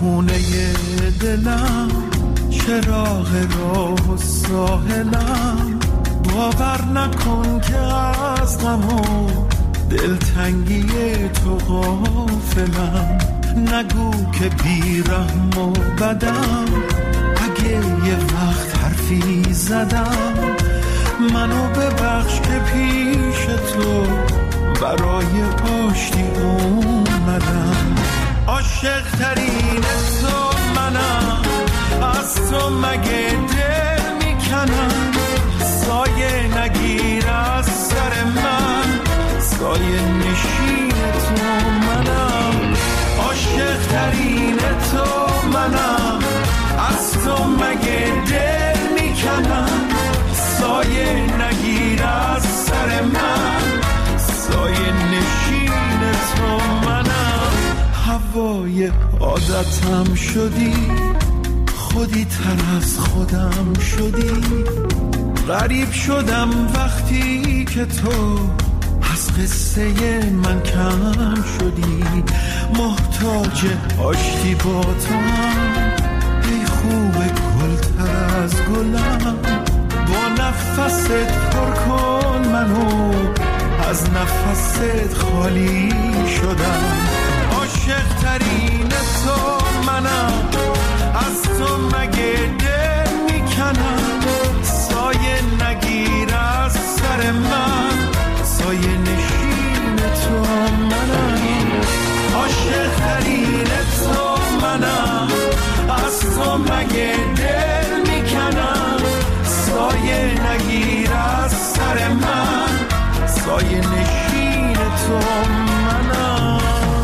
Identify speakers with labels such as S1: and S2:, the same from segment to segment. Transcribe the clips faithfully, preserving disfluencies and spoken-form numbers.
S1: خونه دلم، چراغ راه و ساحلم، باور نکن که از غم و دلتنگی تو غافلم. نگو که بیرحم و بدم، اگه یه وقت حرفی زدم، منو ببخش که پیش تو برای آشتی اومدم. عاشق ترین تو منم، از تو مگه دل میکنم. سایه نگیر از سر من، سایه نشین تو منم. عاشق ترین تو منم، از تو مگه دل میکنم. سایه نگیر از سر من، سایه نشین تو منم. هوای عادتم شدی، خودی تر از خودم شدی. غریب شدم وقتی که تو از قصه من کم شدی. محتاج آشتی با تو هم، ای خوب گل تر از گلم. با نفست پر کن منو، از نفست خالی شدم. عاشق ترین تو منم، از تو مگه دل میکنم. سایه نگیر از سر من، سایه نشین تو منم. عاشق ترین تو منم، از تو مگه دل میکنم. سایه نگیر از سر من، سایه نشین تو منم.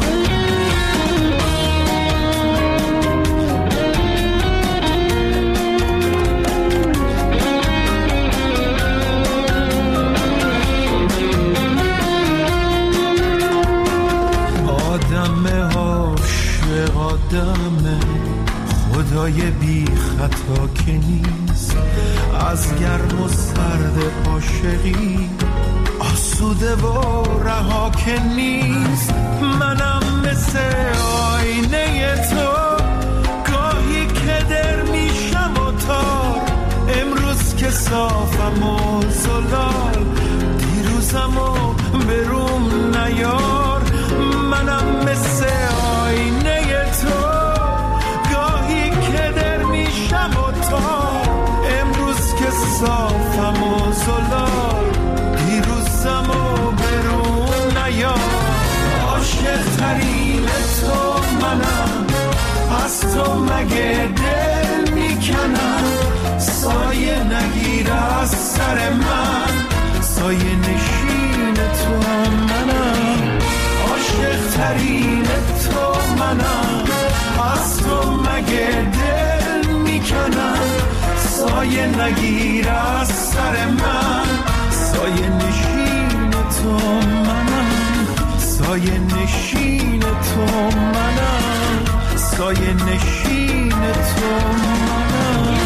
S1: آدم عاشق آدم، خدای بی خطا که نیست. از گرم و سرد عاشقی آسوده و رها که نیست. منم مثل آینه تو، گاهی که در میشم و تار. امروز که صافم و زلال، دیروزم و بروم نیار. منم مثل آینه تو، گاهی که در میشم و تار. امروز که صافم و زلال، دیروزم و برون نیار. عاشق ترین تو منم، از تو مگه دل میکنم. سایه نگیر از سر من، سایه نشین تو منم. عاشق ترین تو منم، از تو مگه دل میکنم. سایه نگیر از سر من، سایه نشین تو منم. سایه نشین تو منم، سایه نشین تو منم.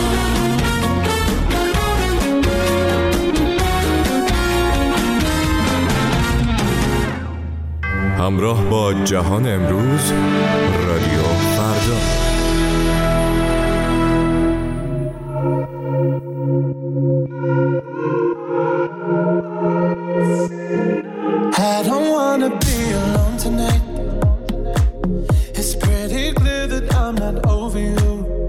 S2: همراه با جهان امروز، رادیو فردا.
S3: I don't wanna be alone tonight. It's pretty clear that I'm not over you.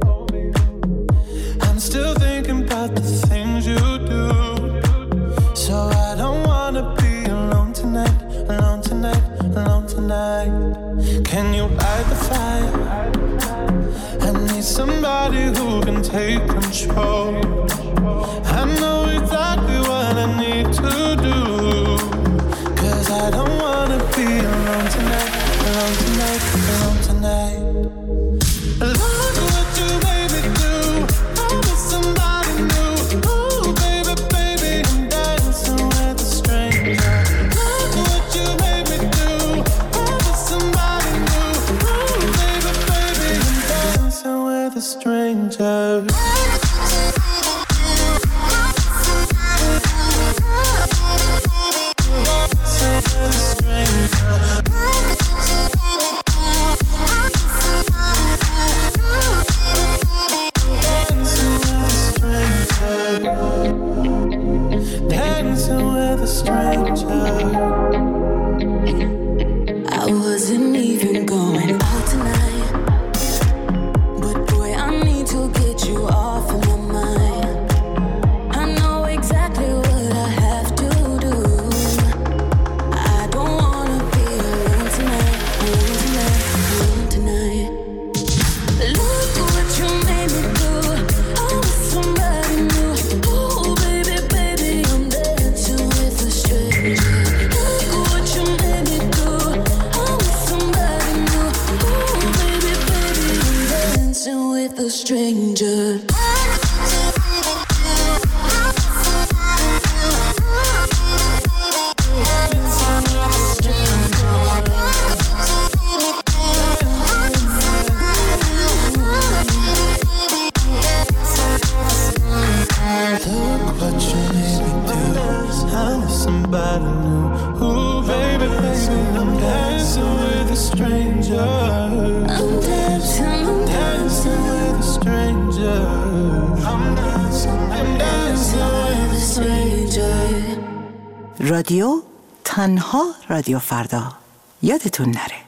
S3: I'm still thinking about the things you do. So I don't wanna be alone tonight, alone tonight, alone tonight. Can you light the fire? I need somebody who can take control. I know exactly what I need to do. Cause I don't wanna be alone tonight, alone tonight, alone tonight. Look what you made me do. I'm with somebody new. Ooh, baby, baby, I'm dancing with a stranger. Look what you made me do. I'm with somebody new. Ooh, baby, baby, I'm dancing with a stranger. dancing with a stranger.
S4: I wasn't even going out tonight, but boy, I need to get you off of my mind. I know exactly what I have to do. I don't wanna be alone tonight, alone tonight, alone tonight. Look what you made me do. I was somebody new. Oh baby, baby, I'm dancing with a stranger. Look what you made me do. I was somebody new. Oh baby, baby, I'm dancing with a stranger.
S3: Look what you made me do. I'm somebody new. Ooh, baby, baby, I'm dancing with a stranger.
S4: I'm dancing, I'm
S3: Dancing with a stranger. I'm dancing, I'm dancing with a stranger.
S5: رادیو تنها رادیو فردا. یادتون نره.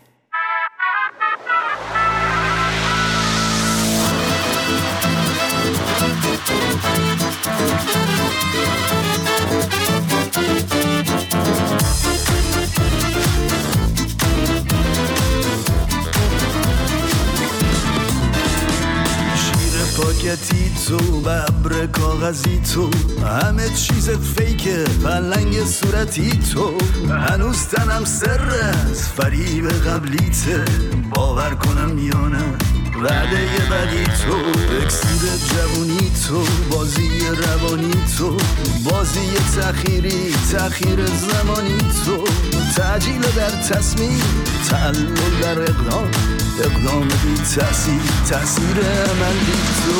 S1: پاکتی تو ببر کاغذی تو همه چیزت فیکه پلنگ صورتی تو هنوز تنم سر از فریب قبلیته باور کنم یا نه وعده بدی تو اکسیر جوونی تو بازی روانی تو بازی تأخیری تأخیر زمانی تو تعجیل در تصمیم تعلل در اقدام اقدام بی تأثیر تأثیر من بی تو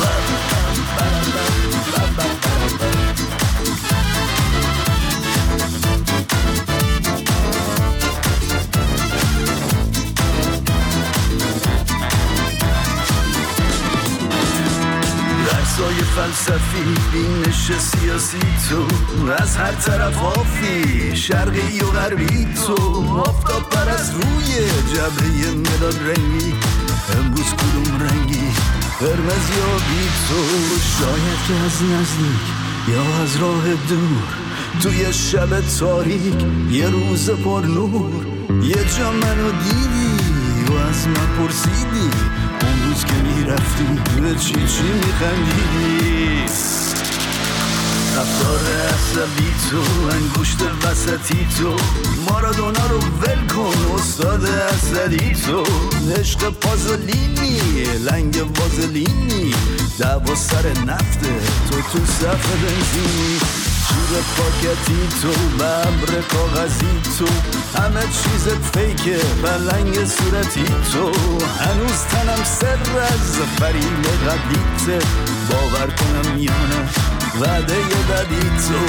S1: درسای فلسفی بینش سیاسی تو از هر طرف آفی شرقی و غربی تو آفتاب پرست روی جبهه مداد رنگی امروز کدوم رنگی قرمز یا بی تو شاید که از نزدیک یا از راه دور توی شب تاریک یه روز پر نور یه جا منو دیدی و از من پرسیدی اون روز که میرفتی به چی چی میخندیدی رفتار عصبی تو انگشت وسطی تو مارادونا رو ول کن استاد اسدی تو عشق پازلینی لنگ وازلینی دعوا سر نفته تو تو صف بنزینی جیب پاکتی تو ببر کاغذی تو همه چیزت فیکه پلنگ صورتی تو هنوز تنم سر از فریب قبلیته باور کنم یا نه وعده بدی تو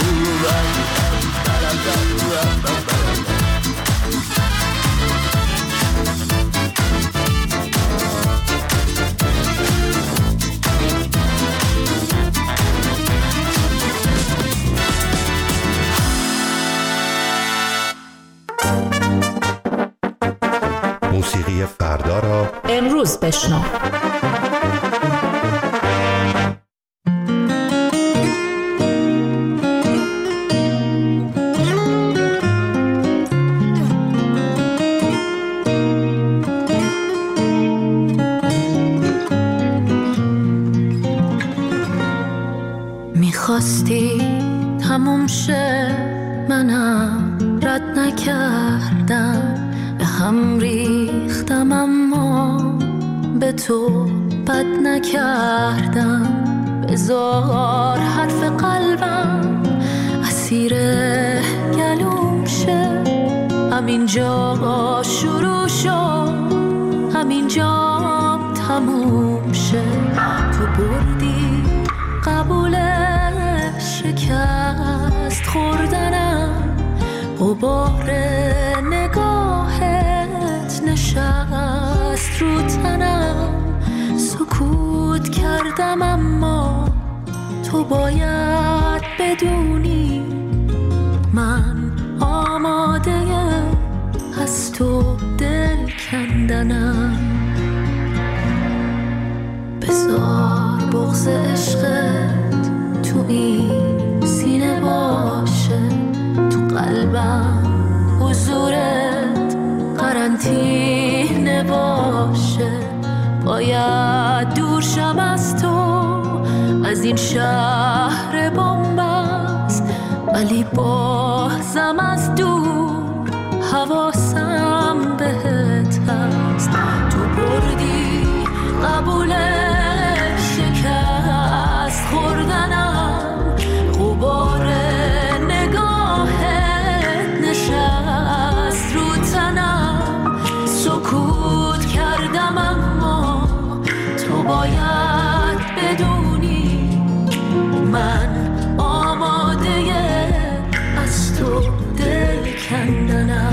S6: موسیقی فردا را
S7: امروز بشنو.
S4: میخواستی تموم شه منم رد نکردم به هم ریختم اما به تو بد نکردم بذار حرف قلبم اسیر گلوم شه همینجا شروع شد همینجا تموم شه تو بردی قبول شکست خوردنم غبار نگاهت نشست رو تنم سکوت کردم اما تو باید بدونی تو دل کندنم. بذار بغض عشقت تو این سینه باشه، تو قلبم حضورت قرنطینه باشه. باید دور شم از تو، از این شهر بنبست، ولی بازم از دور حواسم بهت هست. تو بردی قبول شکست خوردنم، غبار نگاهت نشست رو تنم. سکوت کردم اما تو باید بدونی من آماده از تو دل کندنم.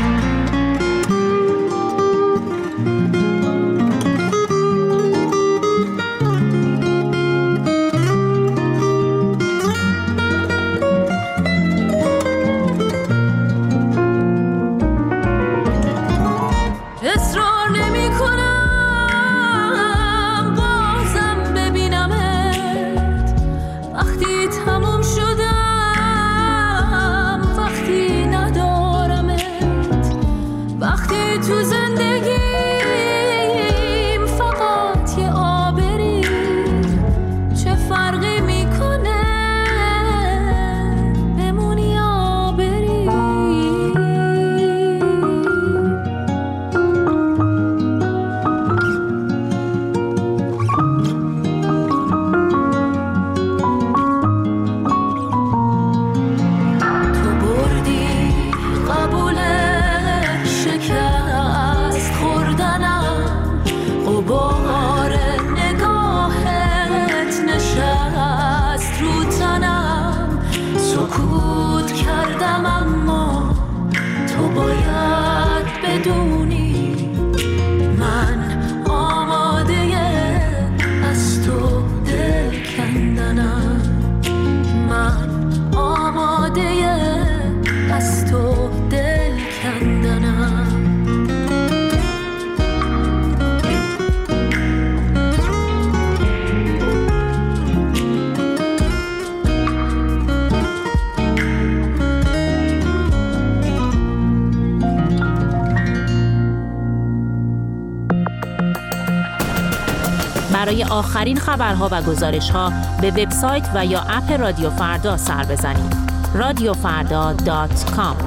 S7: برای آخرین خبرها و گزارش‌ها به وبسایت و یا اپ رادیو فردا سر بزنید. رادیو فردا دات کام.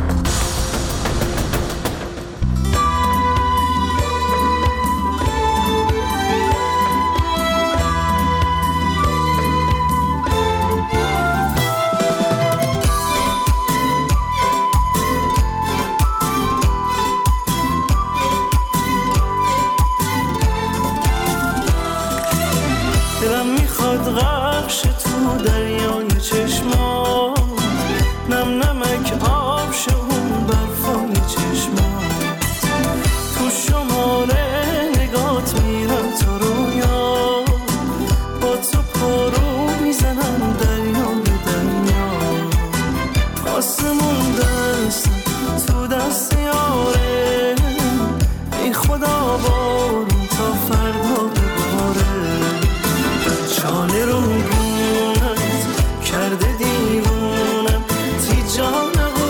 S3: دلم میخواد غرقش تو دریای چشما، نم نمک آب شون برفای چشما. تو شماره نگات میرم تا رویا، با تو پارو میزنم دریا به دریا. آسمون دست تو دست یاره، ای خدا بارون تا فردا بباره. چانه رو گونت کرده دیوونم، تی جان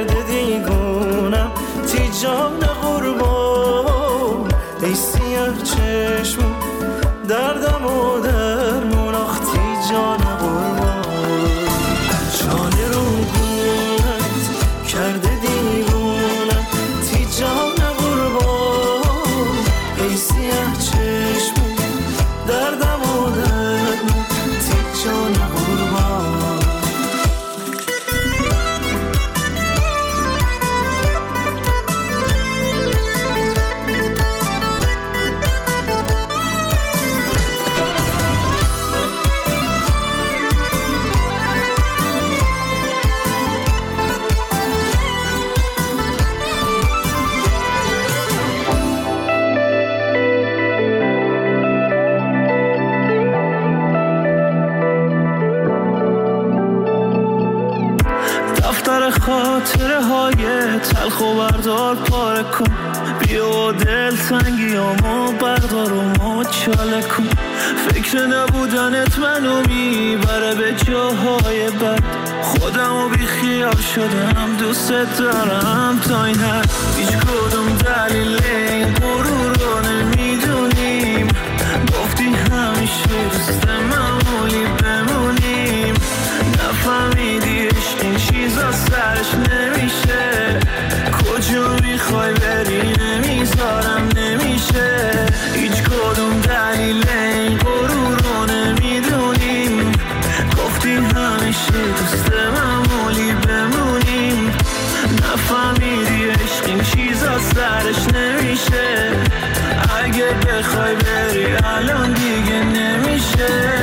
S3: کرده دیگونم تی جان قربان ای سیاه چشمون دردم و درمون آختی جان قربان جان رو گونت کرده دیگونم تی جان قربان ای سیاه چشمون دردم و درمون تی جان قربان خاطره های تلخ و بردار پاره کن بیا دل تنگیامو بردار و مچاله کن فکر نبودنت منو میبره به جاهای بد خودمو بی خیال شدم دوست دارم تا این حد هیچ کدوم دلیل این غرور رو نمیدونیم گفتی همیشه دوست معمولی بمونیم نفهمیدی عشق این چیزا سرش نمیشه کجا میخوای بری نمیذارم نمیشه هیچ کدوم دلیل این غرور رو نمیدونیم گفتی همیشه دوست معمولی بمونیم نفهمیدی عشق این چیزا سرش نمیشه اگه بخوای بری الان دیگه نمیشه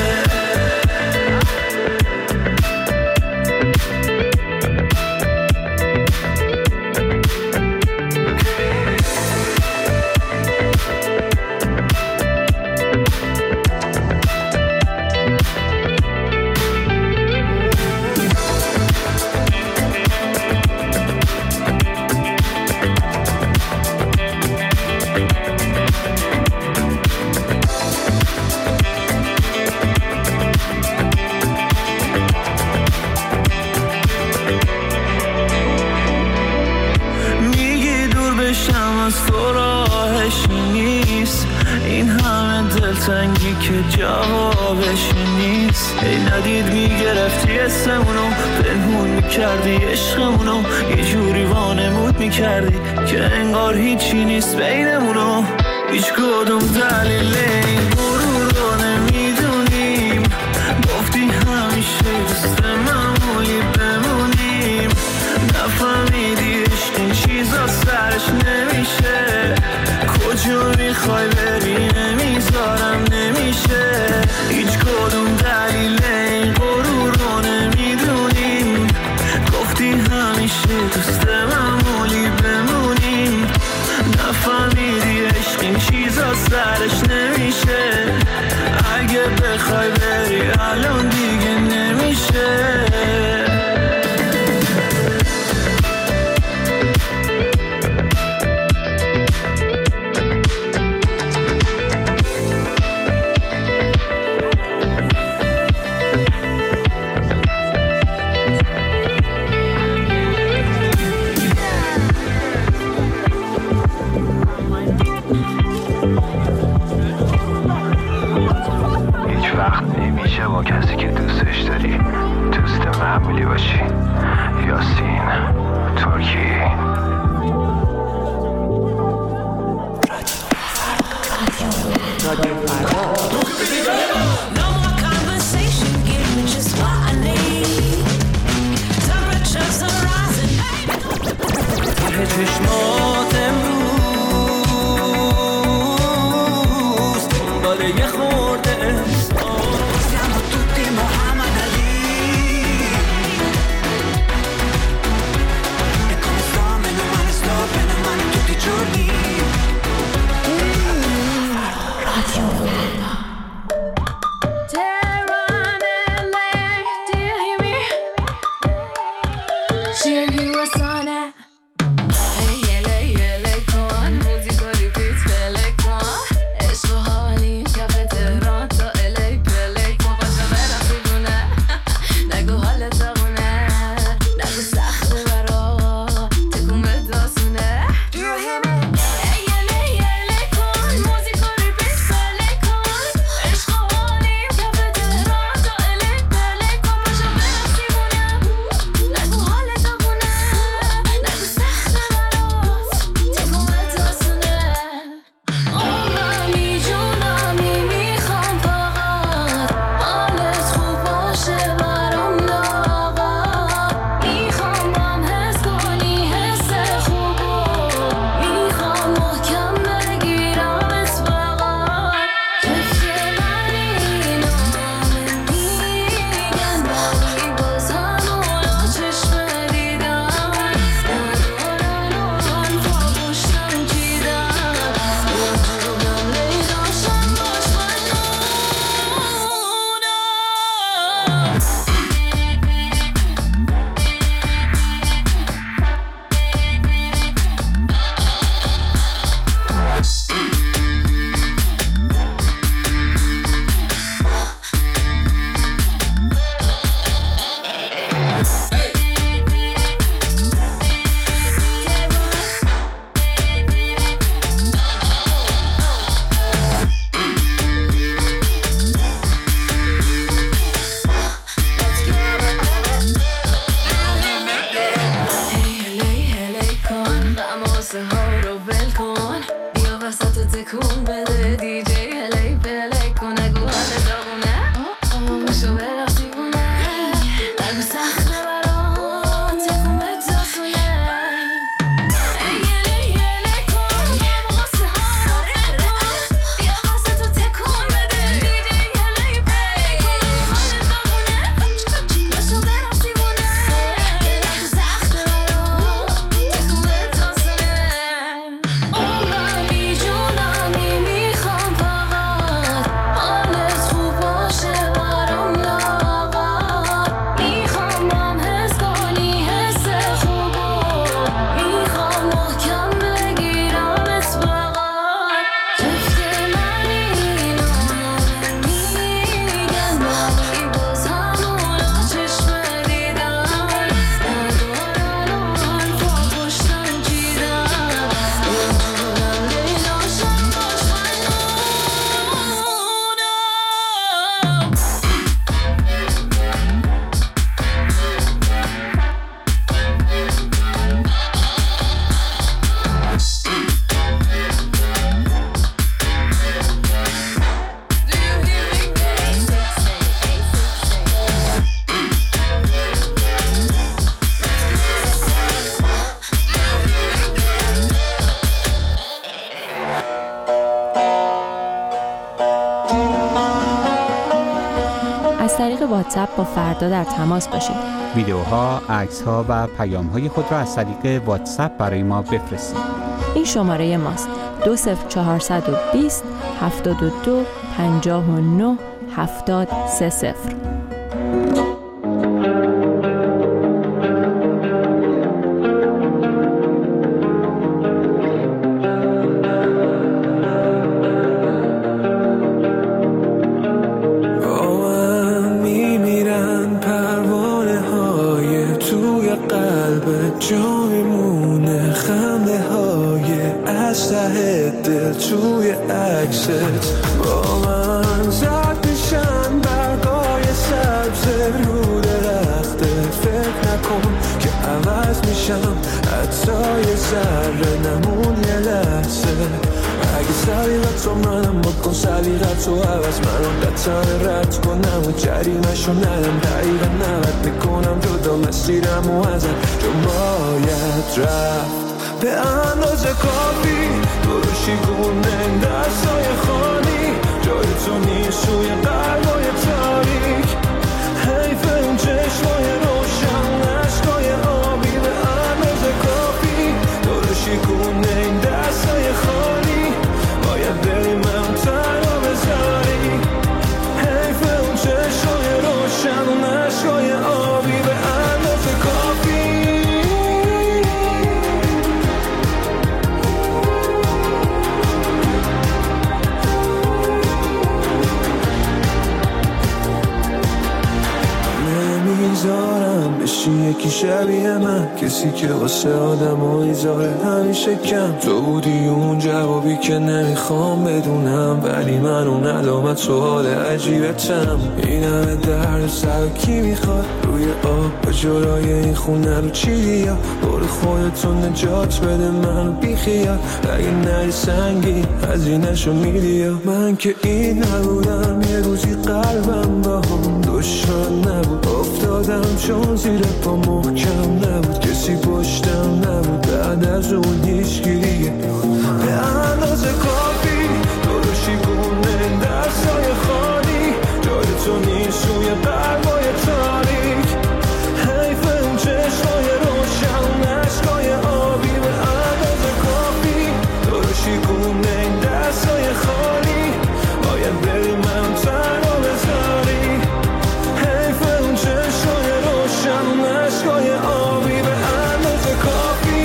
S3: تنگی که جوابش نیست ای ندید میگرفتی اسمونو پنهون میکردی عشقمونو یه جوری وانمود میکردی که انگار هیچی نیست بینمونو هیچ کدوم دلیل این غرور رو نمیدونیم گفتی همیشه دوست معمولی بمونیم نفهمیدی عشق این چیزا سرش نمیشه کجا میخوای بری نمیذارم نمیشه هیچ کدوم دلیل این غرور رو نمیدونیم گفتی همیشه دوست معمولی بمونیم نفهمیدی عشق این چیزا سرش نمیشه اگه بخوای بری الان دیگه نمیشه با کسی که دوستش داری دوست معمولی باشی یاسین ترکی رادیو فردا ته چشمات امروز دنبال یه خورده
S4: نگو حالت اونه نگو سخته برا
S8: طریق واتساپ با فردا در تماس باشید.
S9: ویدیوها، عکس‌ها و پیام‌های خود را از طریق واتساپ برای ما بفرستید.
S8: این شماره ماست: دو صفر چهارصد و بیست هفتاد و دو پنجاه و نه هفتاد سه صفر.
S3: جای مونه خنده های از ته دل توی عکست با من زد میشن برگای سبز رو درخته. فکر نکن که عوض میشم حتی یه ذره نمون یه لحظه. اگه سلیقت رو منم بکن سلیقت رو عوض منو قطعه رد کنم و جریمش رو ندم دقیقا نوت میکنم جدا مسیرم و ازت چون باید رفت به اندازه کافی دروشی گونه دستای خالی جای تو نیست روی قلبای تاریک. حیف اون چشمای روشن عشقای آبی به اندازه کافی دروشی گونه این دستای خالی باید بری من تنها بذاری. حیف اون چشمای روشن و عشقای آبی به اندازه کافی. نمیذارم بشی یکی شبیه من کسی که واسه آدم و ایزاره همیشه کم. تو بودی اون جوابی که نمیخوام بدونم ولی من اون ندامت سوال عجیبتم. این همه درد سر کی میخواد روی آب به جلای این خونه رو چی یا برو خودتون نجات بده من بیخیال. اگه نری سنگی هزینه‌شو میدی من که این نبودم یه روزی قلبم با هم دشمن نبود افتادم چون زیر پا محکم نبود کسی پشتم نبود بعد از اون هیچ گیریه به اندازه کافی دروشی گونه دستای خالی جای تو نیست روی قلبای تاریک. حیف اون چشمای روشن عشقای آبی به اندازه کافی دروشی گونه دستای خالی باید بری من تنها بذاری. حیف اون چشمای روشن عشقای آبی به اندازه کافی.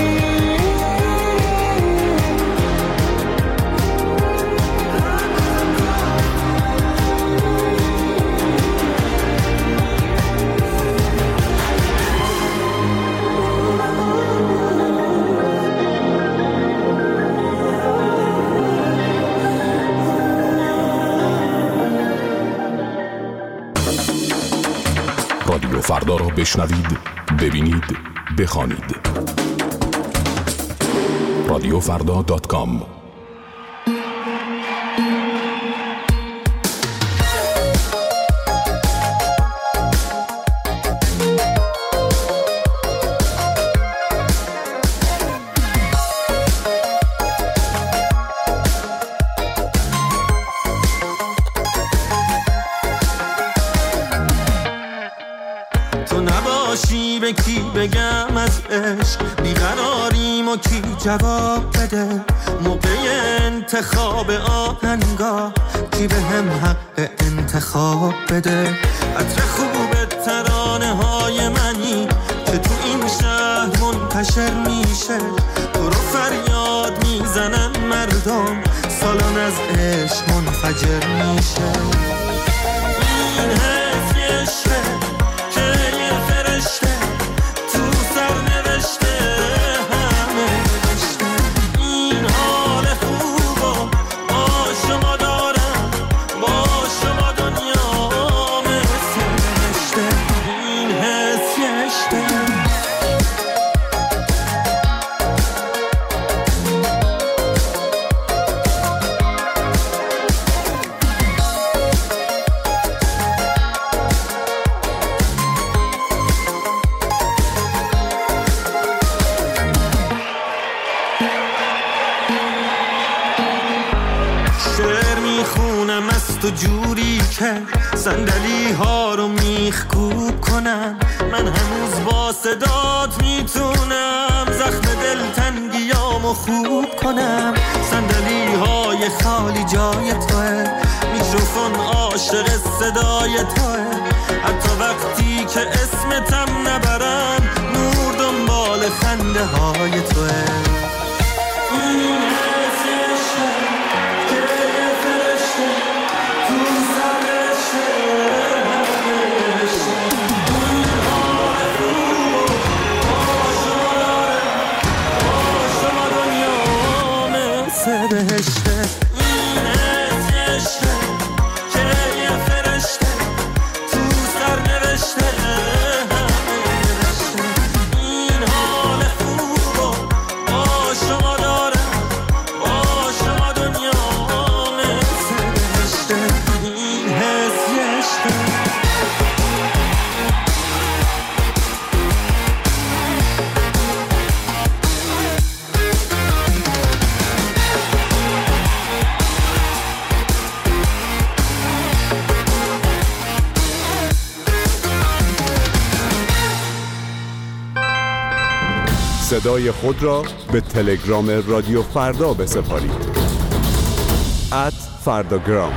S2: رادیو فردا را بشنوید، ببینید، بخوانید. رادیو فردا دات کام.
S3: به کی بگم از عشق بیقراریم و کی جواب بده موقع انتخاب آهنگا کی به هم حق انتخاب بده. عطر خوب ترانه های منی که تو این شهر منتشر میشه تو رو فریاد میزنن مردم سالن از عشق منفجر میشه. این حس یه عشقه که یه فرشته تو سر نوشته همه نوشته. این حال خوبا با شما دارم با شما دنیا مثل نوشته. این حس یه عشقه شعر میخونم از
S10: تو جوری که صندلی ها رو میخکوب کنم. من هنوز با صدات میتونم زخم دلتنگیامو خوب کنم. صندلی های خالی جای توه، میکروفون عاشق صدای توه. حتی وقتی که اسمتم نبرم نور دنبال خنده های توه. بهشته این عشقه که یه فرشته تو سر نوشته. این حال خوب و با شما دارم، با شما دنیا مثل بهشته. این حس یه عشقه.
S2: صدای خود را به تلگرام رادیو فردا بسپارید. ات فرداگرام.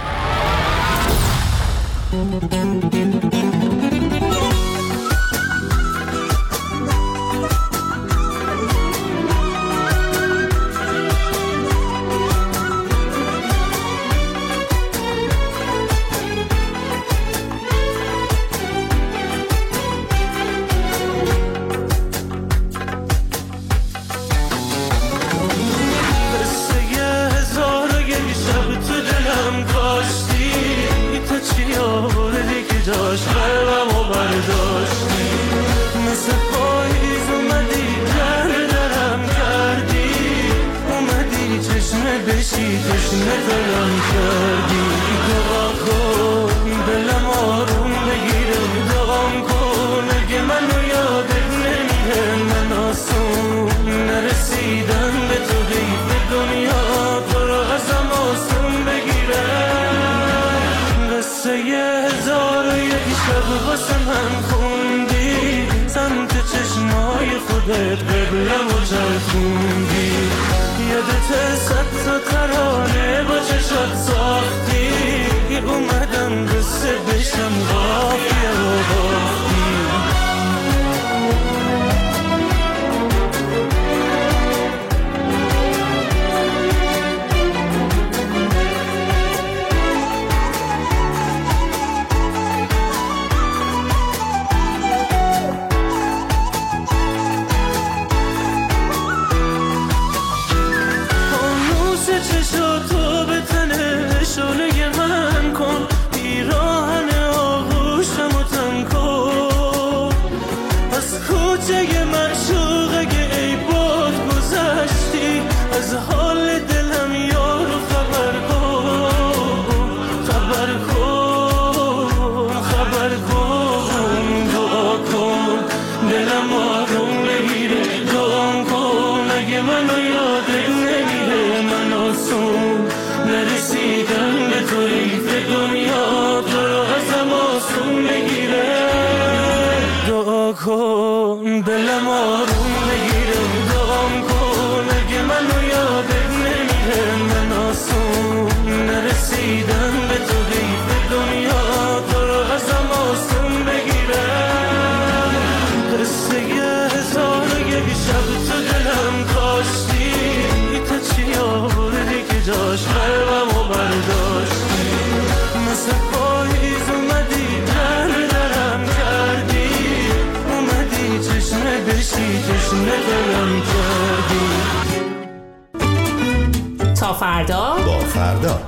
S7: تا فردا
S6: با فردا.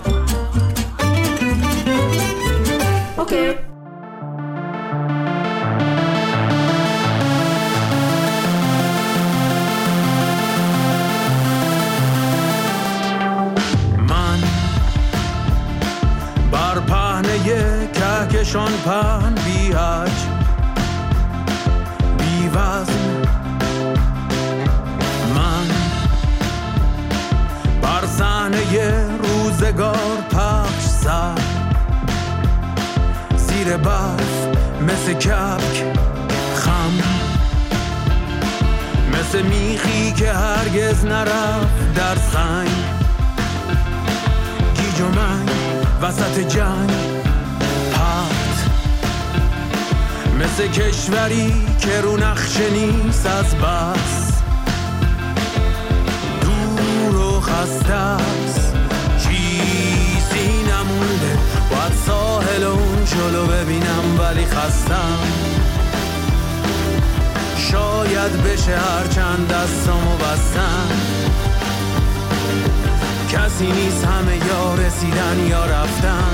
S7: اوکی.
S10: من بر پهنه کهکشان پهن بی حج بی وزن، من بر صحنه روزگار پخش سر زیر برف مثل کبک خم، مثل میخی که هرگز نرفت در سنگ، گیج و منگ وسط جنگ پرت، مثل کشوری که رو نقشه نیست از بس، دور و خسته است، چیزی نمونده، باید ساحل اون جلو ببینم ولی خستم، شاید بشه هرچند دستامو بستم، کسی نیست همه یا رسیدن یا رفتن،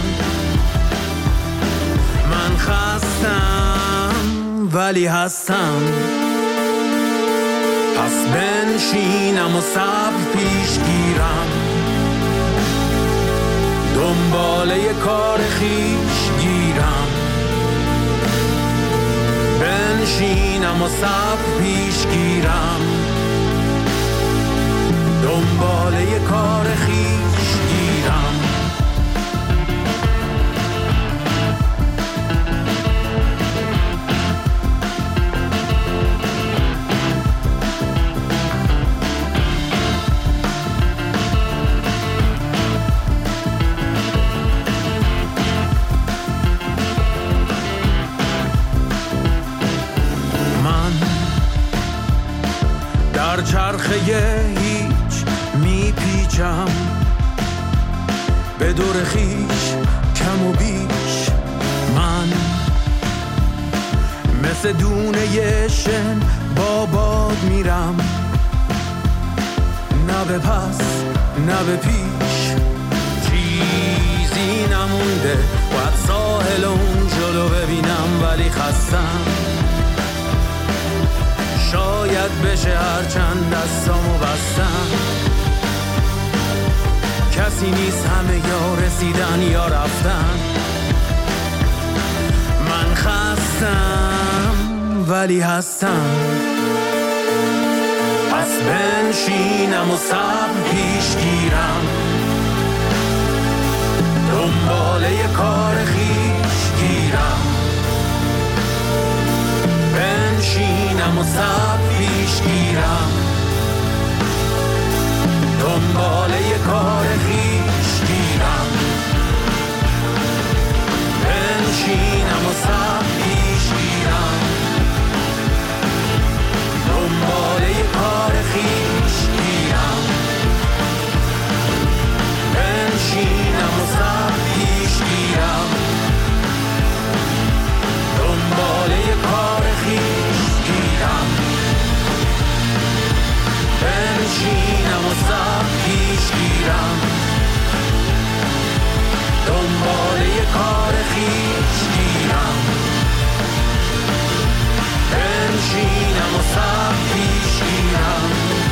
S10: من خستم ولی هستم، پس بنشینم و صبر پیش گیرم، دنباله کار خیش گیرم، بنشینم و صبر پیش گیرم، دنباله کار خیش گیرم. در چرخه هیچ میپیچم، به دور خیش کم و بیش، من مثل دونه شن با باد میرم، نه به پس نه به پیش، چیزی نمونده، باید ساحل اون جلو ببینم ولی خستم، شاید بشه هرچند دستامو بستم، کسی نیست همه یا رسیدن یا رفتن، من خستم ولی هستم، پس بنشینم و صبر پیش گیرم، دنباله کار خیش گیرم، بنشینم و صبر پیش گیرم، دنباله کار خیش گیرم، بنشینم و صبر پیش گیرم، دنباله کار خیش گیرم، بنشینم و صبر پیش گیرم، دنباله کار خیش گیرم، بنشینم و صبر پیش گیرم، دنباله کار خیش گیرم، بنشینم و صبر پیش گیرم،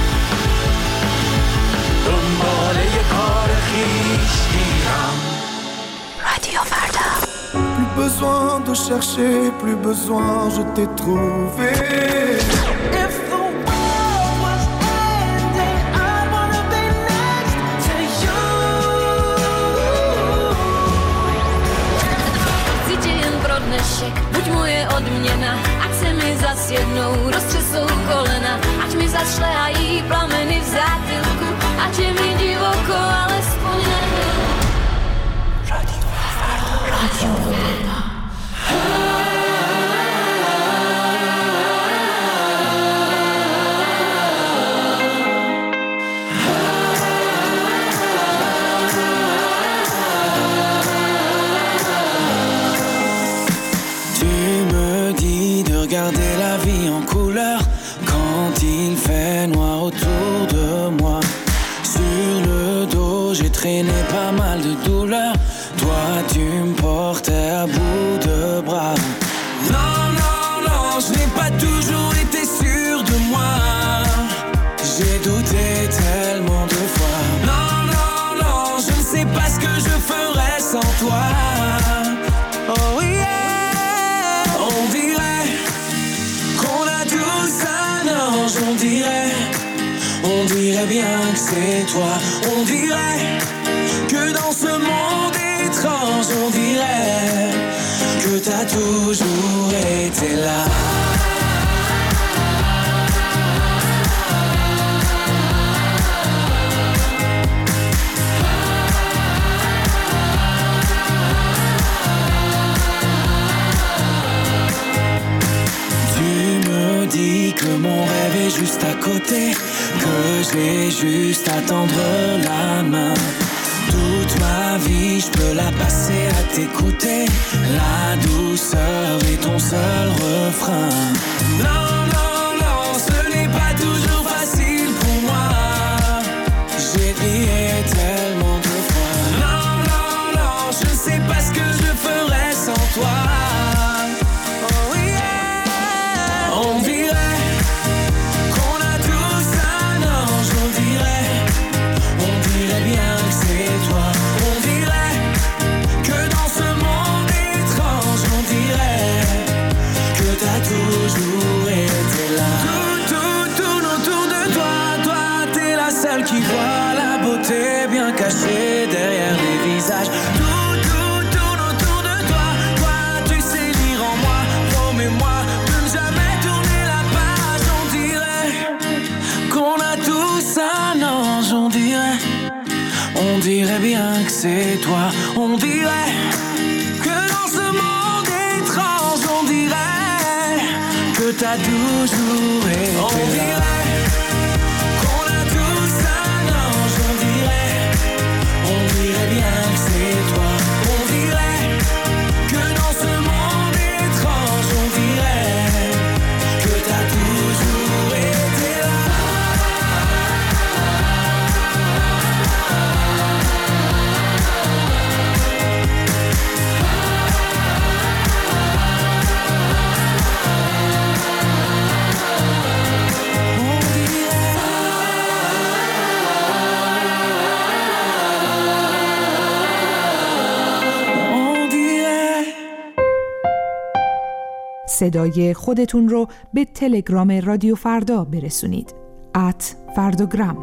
S10: دنباله کار خیش گیرم.
S4: رادیو فردا.
S1: Plus besoin de chercher, plus besoin, je t'ai trouvé.
S3: If the world was ending, I'd wanna be next to you.
S4: Chci tě jen pro dnešek, buď moje odměna, ať se mi zas jednou roztřesou kolena, ať mi zašlehají plameny v zátylku, ať je mi divoko, alespoň nebyl. Radio Farda. Radio Farda.
S3: Regarder la vie en couleur quand il fait noir autour de moi. Sur le dos, j'ai traîné pas mal de douleurs. Toi, tu me portais à bout de bras. Non, non, non, je n'ai pas toujours été sûr de moi. J'ai douté tellement de fois. Non, non, non, je ne sais pas ce que je ferais sans toi. Oh yeah, on dirait qu'on a tous un ange, on dirait, on dirait bien que c'est toi. On dirait que dans ce monde étrange, on dirait que t'as toujours été là. Que mon rêve est juste à côté, que j'ai juste à tendre la main. Toute ma vie, je peux la passer à t'écouter. La douceur est ton seul refrain. Non, non, non, ce n'est pas toujours facile pour moi. J'ai crié tellement de fois. Non, non, non, je ne sais pas ce que je ferais sans toi. Oh yeah, on dirait toujours été là. Tout, tout, tout autour de toi, toi t'es la seule qui voit la beauté bien cachée derrière les visages. Tout, tout, tout autour de toi, toi tu sais lire en moi, promets-moi de ne jamais tourner la page. On dirait qu'on a tous un ange, on dirait, on dirait bien que c'est toi. On dirait que dans ce monde étrange, on dirait que t'as toujours été là. On dirait qu'on a tous un ange. On dirait, on dirait bien que c'est toi. On dirait que dans ce monde étrange, on dirait que t'as toujours été là.
S11: صدای خودتون رو به تلگرام رادیو فردا برسونید. ات فردوگرام.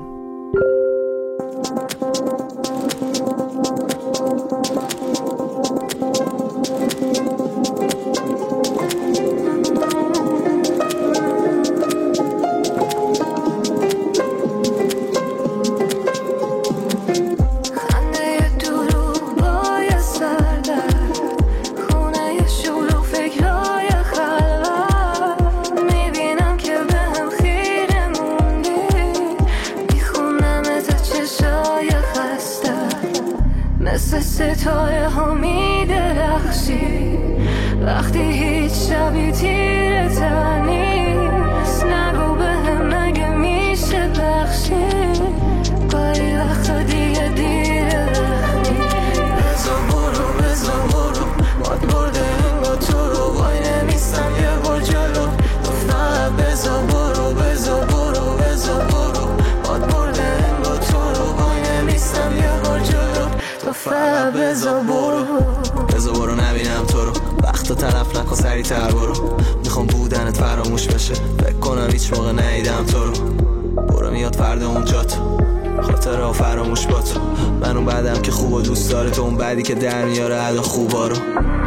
S12: ستاره ها می درخشی وقتی هیچ شبی تیره تر نیست. نگو به هم نگه میشه بخشی گاهی وقتا دیگه دیره وقتی. بزا برو بزا برو باد برده انگا تو رو وای نمیستم یه بار جلو. فقط بزا برو بزا برو بزا برو باد برده انگا تو رو وای نمیستم یه بار جلو. فقط بزا برو
S13: بزا برو نبینم تو رو. وقتا طرف نکن سریع تر برو. میخوام بودنت فراموش بشه. فکر کنم هیچ موقع ندیدم تو رو. برو میاد فردا اونجا تو خاطره ها فراموش با تو. من اون بعدم که خوب و دوست داره تو اون بعدی که در میاره ادا خوبا رو.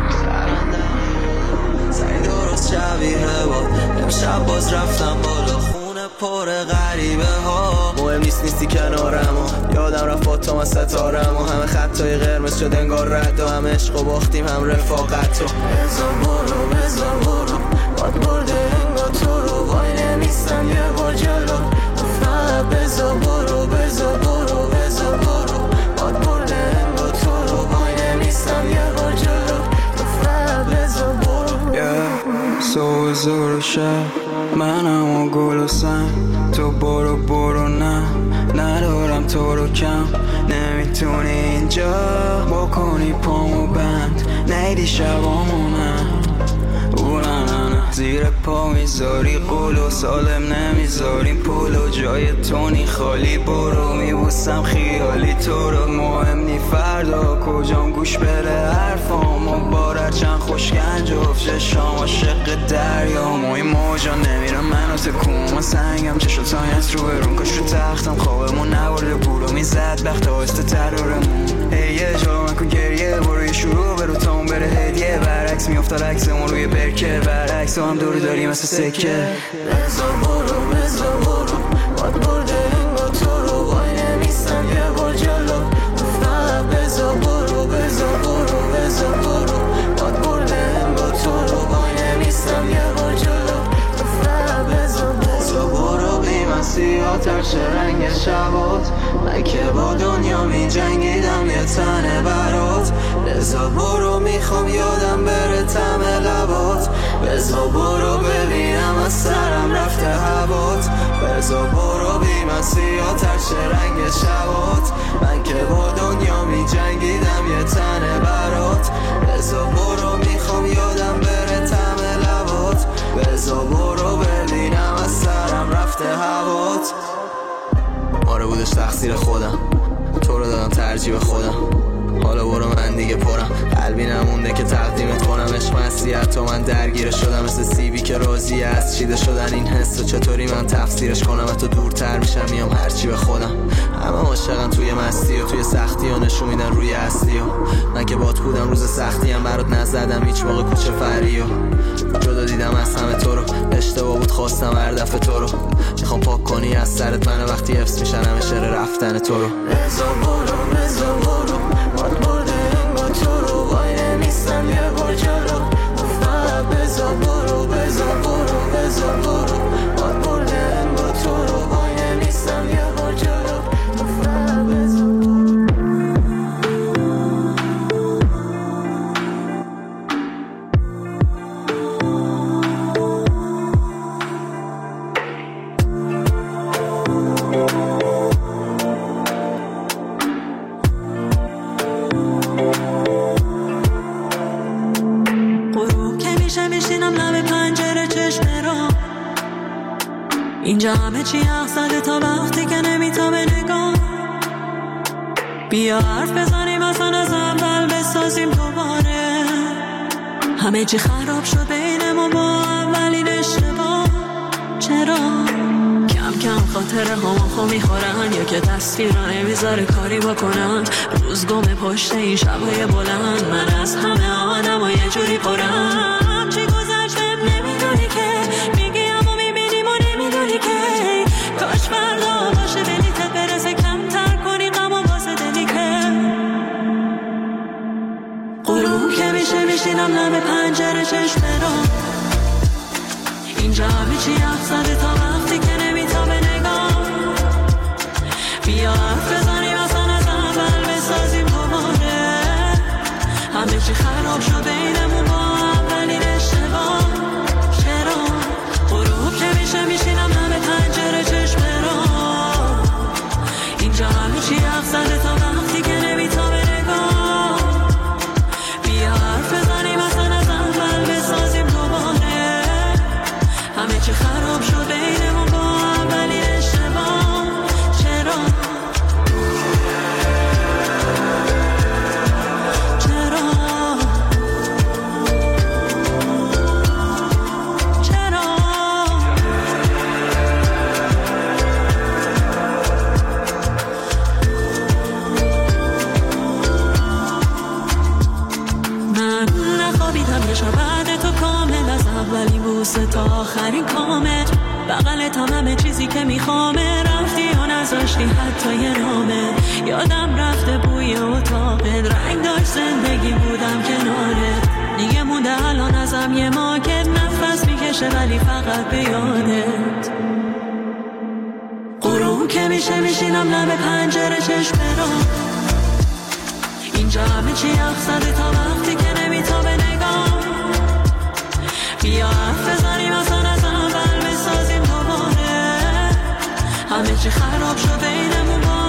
S13: سعی درست شبیه با امشب باز رفتم بالا خونه پر غریبه ها. مهم نیست نیستی کنارم و یادم رفت با تو من ستارم و همه خطای قرمز شد انگار رد و هم عشق و باختیم هم رفاقت و
S12: بزا برو بزا برو باد برده انگار تو رو وای نمیستم یه بار جلو. فقط بزا برو بزا برو بزا برو باد برده انگار تو رو وای نمیستم یه بار جلو. فقط بزا برو
S3: سو زور شب منم و گل و سن تو برو برو نه ندارم تو رو کم. نمیتونی اینجا بکنی پامو بند نیدی شبامونم او نه نه نه زیر پا میذاری قول و سالم نمیذاریم پول و جای تونی خالی برو میبوسم خیالی تو رو. مهم نی فردا کجام گوش بره حرفام و بارد چند خوشگنج افشه شام عاشق دریام و این موجا نمیرم منو تکون و سنگم چشو تایت رو برون کش رو تختم خوابمون نبرده گولو میزد بخت آسته ترارمون. ای یه جا من کن گریه برو یه شروع برو تا اون بره هدیه برعکس میفته
S13: مثل سکه.
S12: بزا برو بزا برو باد برده این با تو رو وای نمیستم یه بار جلو فقط بزا برو بزا برو بزا برو باد برده این با تو رو وای نمیستم یه بار جلو فقط بزا
S13: بزا برو بی مسیحا ترش رنگ شبات من که با دنیا می جنگیدم یه تنه برات. بزا برو میخوام یادم بره طعم لبات. بزا برو ببینم از سرم رفته هوات. بزا برو بی مسیحا ترش رنگ شبات من که با دنیا می جنگیدم یه تنه برات. بزا برو میخوام یادم بره طعم لبات. بزا برو ببینم از سرم رفته هوات. آره بودش تقصیر خودم تو رو دادم ترجیح به خودم. حالا برو من دیگه پرم قلبی نمونده که تقدیمت کنم. عشق مسیحت تو من درگیر شدم مثل سیبی که راضی از چیده شدن این حس و چطوری من تفسیرش کنم. از تو دورتر میشم میام هرچی به خودم. همه عاشقن توی مستی و توی سختی و نشون میدن روی اصلی و من که بات بودم روز سختی هم برات نزدم هیچ موقع کوچه فری و جدا دیدم از همه تو رو. اشتباه بود خواستم هر دفعه تو رو میخوام پاک کنی از سرت من وقتی حفظ میشن همه شعر رفتن تو رو.
S12: بزا برو بزا برو باد برده این با تو رو وای نمیستم یه بار جلو فقط بزا برو بزا برو بزا برو باد برده این با تو رو وای نمیستم یه بار جلو فقط بزا
S14: اینجا همه چی حق زده تا وقتی که نمیتابه نگاه. بیا حرف بزنیم اصلا از اول بسازیم دوباره. همه چی خراب شد بینمون با اولین اشتباه. چرا؟ کم کم خاطره همان خو میخورن یا که تصویر را نمیذاره کاری بکنن. روز گم پشت این شبای بلند من از همه آدم و یه جوری پرم. چی گذشتم نمیدونی که میگیم و میبینیم و نمیدونی که کاش فردا باشه بلیتت برسه کمتر کنی غم و واسه دلی که غروب که میشه میشینم لب پنجره چشم رو. اینجا همه چی حق زده تا وقتی که نمیتابه نگاه. بیا حرف بزنیم اصلا از اول بسازیم دوباره. همه چی خراب شد بینمون با اولین اشتباه. چرا؟ غروب که میشه میشینم لب پنجره چشم رو. اینجا همه چی حق زده تا وقتی که نمیتابه نگاه. بیا حرف بزنیم اصلا از اول بسازیم دوباره. همه چی خراب شد بینمون با اولین اشتباه. چرا؟ چرا؟ چرا؟ من نخوابیدم یه شب بعد تو کامل از اولین بوسه تا آخرین کامل. بغلت هم همه چیزی که میخوامه. رفتی و نذاشتی حتی یه نامه. یادم رفته بوی اتاقت رنگ داشت زندگی بودم کناره. دیگه مونده الان ازم یه ماکت نفس میکشه ولی فقط به یادت. غروب که میشه میشینم لب پنجره چشم رو. اینجا همه چی حق زده تا وقتی که نمیتابه نگاه. بیا حرف بزنیم اصلا از اول بسازیم دوباره. همه چی خراب شد بینمون با